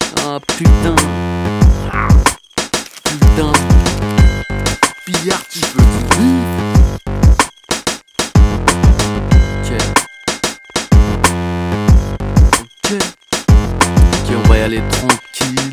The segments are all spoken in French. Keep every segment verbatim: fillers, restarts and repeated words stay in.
Ah putain. Ah, putain. Billard, tu veux du bif? Ok. Ok. Ok, on va y aller tranquille.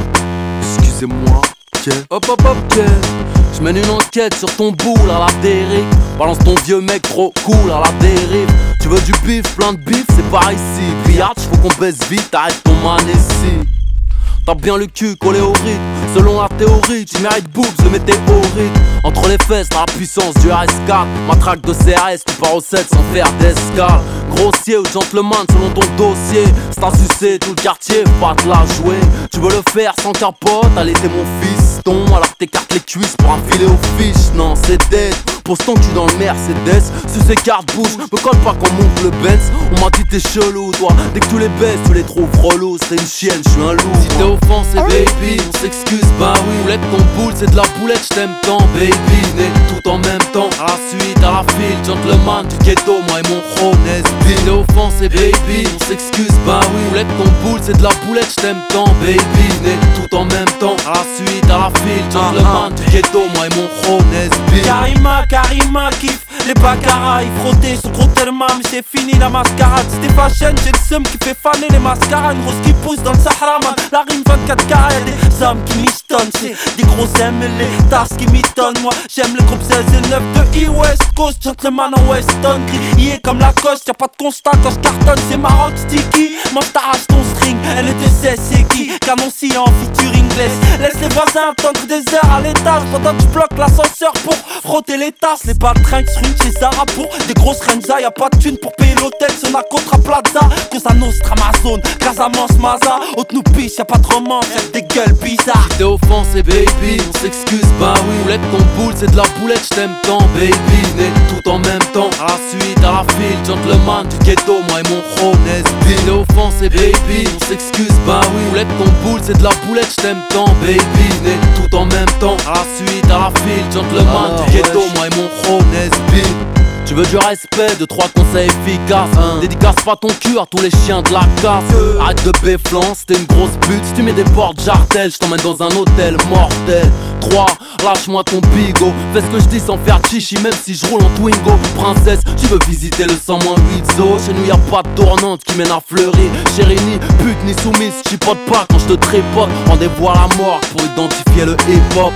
Excusez-moi. Ok. Hop hop hop, ok. Je mène une enquête sur ton boule à la dérive. Balance ton vieux mec trop cool à la dérive. Tu veux du bif, plein de bif, c'est par ici. Billard, faut qu'on baisse vite, arrête ton manessi. T'as bien le cul collé au rythme. Selon la théorie, tu mérites boobs de météorite. Entre les fesses, t'as la puissance du R S quatre. Matraque de C R S, tu pars au sept sans faire d'escale. Grossier ou gentleman selon ton dossier. C'est à sucer tout le quartier, faut pas te la jouer. Tu veux le faire sans capote, allez t'es mon fiston. Alors que t'écartes les cuisses pour un filet aux fiches. Non c'est dead, pose ton cul dans le Mercedes. Sur ces cartes bouge, me colle pas qu'on monte le Benz. On m'a dit t'es chelou toi, dès que tu les baisses tu les trouves relous. C'est une chienne, je suis un loup. Si t'es offensé baby, on s'excuse bah oui. Boulette ton boule, c'est de la boulette, j't'aime tant baby. Né tout en même temps, à la suite, à la file. Gentleman du ghetto, moi et mon chrome Nesby. T'es offensé baby, on s'excuse bah oui. Boulette ton boule, c'est de la boulette, j't'aime tant baby. Né tout en même temps, à la suite, à la file. Gentleman du ghetto, moi et mon chrome Nesby. Karima, Karima kiffe les baccaras, il frottait son gros tellement, mais c'est fini la mascarade. C'était fashion, j'ai le seum qui fait faner les mascaras. Une rose qui pousse dans le Sahara, man. La rime vingt-quatre carats, y'a des hommes qui mistonnent. C'est des gros M et les tasses qui m'étonnent. Moi j'aime le groupe seize et neuf de E-West Coast. Gentleman en Weston, grillé comme la coste. Y'a pas de constat quand je cartonne, c'est Maroc sticky. Moi j't'arrache ton string, elle était seize, c'est qui? Canon si en featuring laisse. Laisse les voisins attendre des heures à l'étage pendant que je bloque l'ascenseur pour frotter les tasses. Les baltringues se ruinent chez Zara pour des grosses Renza. Y'a pas de thune pour payer l'hôtel, c'est ma Contra Plaza. Cosa Nostra, Amazon, Casamance, Maza. Haute nous pisse, y'a pas de romance, y'a des gueules bizarres. T'es offensé baby, on s'excuse bah oui. Boulette ton boule, c'est de la boulette, j't'aime tant baby. Né tout en même temps, à la suite, à la file. Gentleman du ghetto, moi et mon chrome Nesby. T'es offensé baby, on s'excuse bah oui. Boulette ton boule, c'est de la boulette, j't'aime tant baby. Né tout en même temps, à la suite, à la file. Gentleman ah, du ghetto, ouais, moi et mon chrome Nesby. Tu veux du respect, de trois conseils efficaces hein. Dédicace pas ton cul à tous les chiens de la casse euh. Arrête de béflance, t'es une grosse pute. Si tu mets des portes jartelles, j't'emmène dans un hôtel mortel. Trois, lâche-moi ton bigot. Fais ce que je dis sans faire chichi, même si je roule en Twingo. Princesse, tu veux visiter le cent huit zoo. Chez nous y'a pas de tournante qui mène à Fleury. Chérie ni pute ni soumise, chipote pas quand je te trépote. Rendez-vous à la mort pour identifier le hip-hop.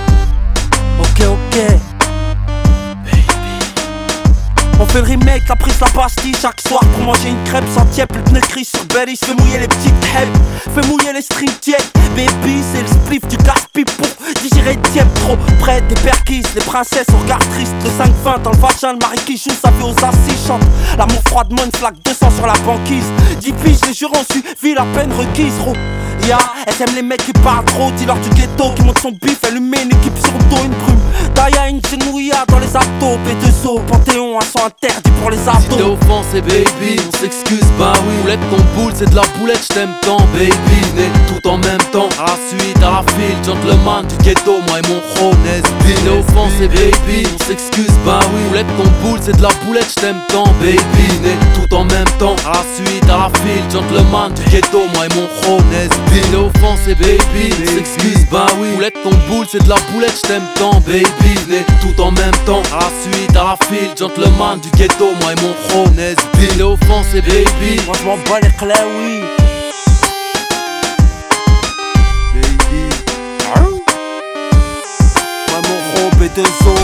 Ok ok. On fait le remake, la prise la pastille chaque soir pour manger une crêpe sans tiep. Le pneu gris sur Belly, fais mouiller les petites crêpes. Fais mouiller les strings tièdes. Baby, c'est le spliff du casse-pipe pour digérer tiep. Trop près des perquises, les princesses au regard triste. Le cinq vingt dans le vagin, le mari qui joue, ça fait aux assises. Chante l'amour froidement, une flaque deux cents sur la banquise. Dix piges, les jurons suivi la peine requise. Ro. Ya, elle aime les mecs qui parlent trop. Dis-leur du ghetto qui monte son bif, elle lui met une équipe sur le dos, une brume. Daya, une genouilla dans les abdos. B deux O, Panthéon, un son interdit pour les abdos. Si t'es offensé baby, on s'excuse bah oui. Boulette ton boule, c'est de la boulette, j't'aime tant baby. Né tout en même temps, à la suite, à la file. Gentleman du ghetto, moi et mon chrome Nesby. T'es offensé baby, on s'excuse bah oui. Boulette ton boule, c'est de la boulette, j't'aime tant baby. Né tout en même temps, à la suite, à la file. Gentleman du ghetto, moi et mon chrome Nesby. T'es offensé baby, on s'excuse bah oui. Boulette ton boule, c'est de la boulette, j't'aime tant baby. Né tout en même temps, à la suite, à la file. Gentleman du ghetto, moi et mon chrome Nesby. T'es offensé baby, moi je m'en bats les clés, oui. Baby, moi mon gros B deux O.